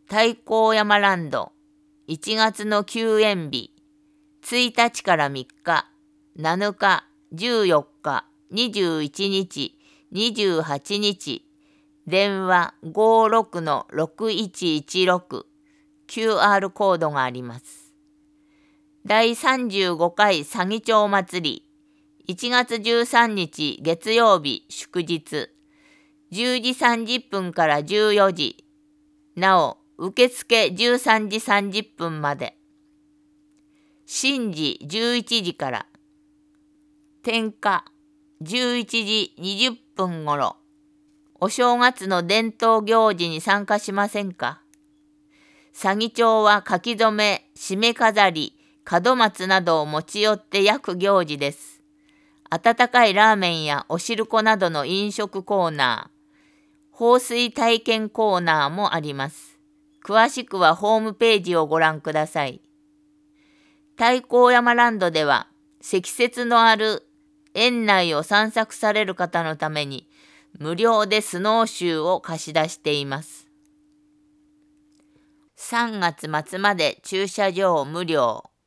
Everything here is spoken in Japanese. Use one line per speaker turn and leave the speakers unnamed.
太閤山ランド1月の休園日1日から3日、7日、14日、21日、28日、電話56-6116 QR コードがあります。第35回左義長祭り1月13日月曜日祝日10時30分から14時、なお受付13時30分まで。神事11時から、点火11時20分ごろ。お正月の伝統行事に参加しませんか？左義長は書き初め、締め飾り、門松などを持ち寄って焼く行事です。温かいラーメンやお汁粉などの飲食コーナー、放水体験コーナーもあります。詳しくはホームページをご覧ください。太閤山ランドでは、積雪のある園内を散策される方のために、無料でスノーシューを貸し出しています。3月末まで駐車場無料。